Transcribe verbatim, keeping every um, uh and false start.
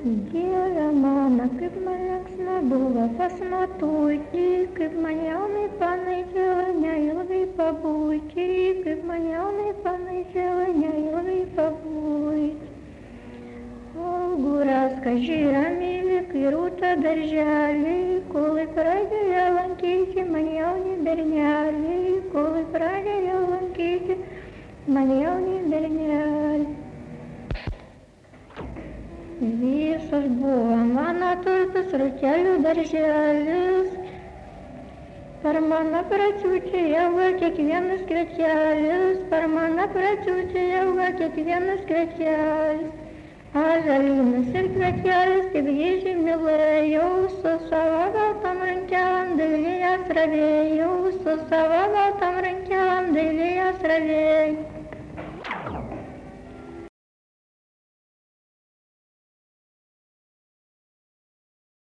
Dieve mano, kaip man linksma buvo pasmatuoti, kaip man jaunai panaikėjo neilgai pabūti, kaip man jaunai panaikėjo neilgai pabūti. Auguras, kažyra myli, kai rūta darželį, kol pradėjo lankyti man jauni bernelį, kol pradėjo lankyti man jauni bernelį. Visos buvo mano turtas, rūtelių darželis, per mano pračiūtį auga kiekvienas krečelis, per mano pračiūtį auga kiekvienas krečelis. Ąžuolynas ir krečelis, kaip jį mylėjau, su savo baltom rankelėm dailėje ravėjau, su savo baltom rankelėm dailėje ravėjau.